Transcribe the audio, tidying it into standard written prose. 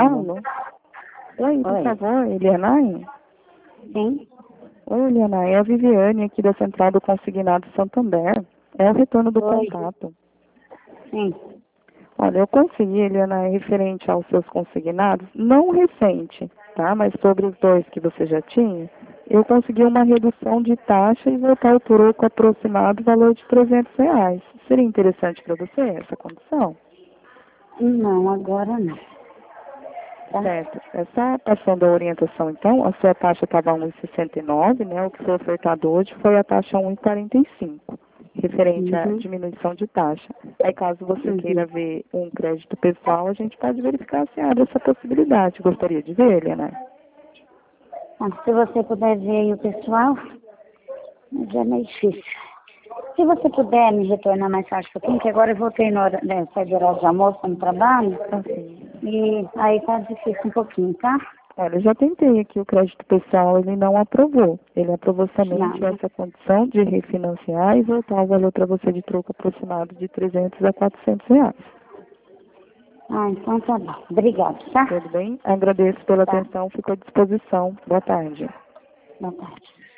Alô? Oi, por Oi. favor, Elianai? Sim? Oi, Elianai, é a Viviane aqui da Central do Consignado Santander. É o retorno do Oi. contato. Sim. Olha, eu consegui, Elianai, referente aos seus consignados, não recente, tá? Mas sobre os dois que você já tinha, eu consegui uma redução de taxa e voltar o troco aproximado valor de R$ 300. Seria interessante para você essa condição? Não, agora não. Tá? Certo. Essa passando a orientação, então, a sua taxa estava 1,69, né? O que foi ofertado hoje foi a taxa 1,45, referente à Uhum. diminuição de taxa. Aí, caso você queira Uhum. ver um crédito pessoal, a gente pode verificar se abre essa possibilidade. Gostaria de ver, Helena? Se você puder ver aí o pessoal, já é meio difícil. Se você puder me retornar mais tarde um pouquinho, que agora eu voltei na hora, né, sair de hora de almoço no trabalho, Assim. e aí tá difícil um pouquinho, tá? Olha, eu já tentei aqui o crédito pessoal, ele não aprovou. Ele aprovou somente Não. essa condição de refinanciar e voltar o valor para você de troco aproximado de R$ 300 a R$ 400. Então tá bom. Obrigada, tá? Tudo bem? Agradeço pela Tá. atenção, fico à disposição. Boa tarde. Boa tarde.